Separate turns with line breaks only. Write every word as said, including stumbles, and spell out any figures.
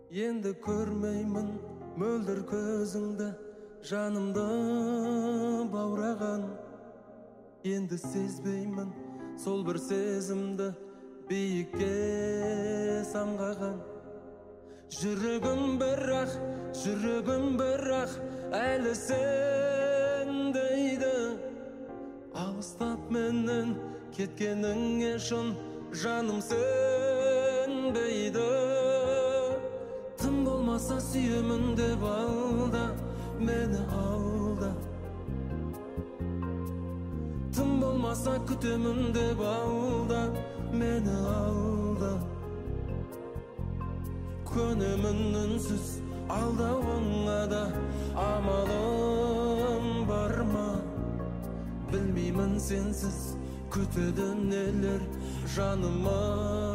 Енді көрмеймін мөлдір көзіңді, жанымды баураған. Енді сезбеймін сол бір сезімді, биікке самғаған. Жүрегім бірақ, жүрегім бірақ, әлі сен дейді. Алыстап менен кеткеніңе шын жаным сенбейді. Тым болмаса сүйемін деп алда, мені алда. Тым болмаса күтемін деп алда, мені алда. Көнемін үнсіз алдауыңа да, амалым бар ма? Білмеймін сенсіз күтеді нелер жаныма.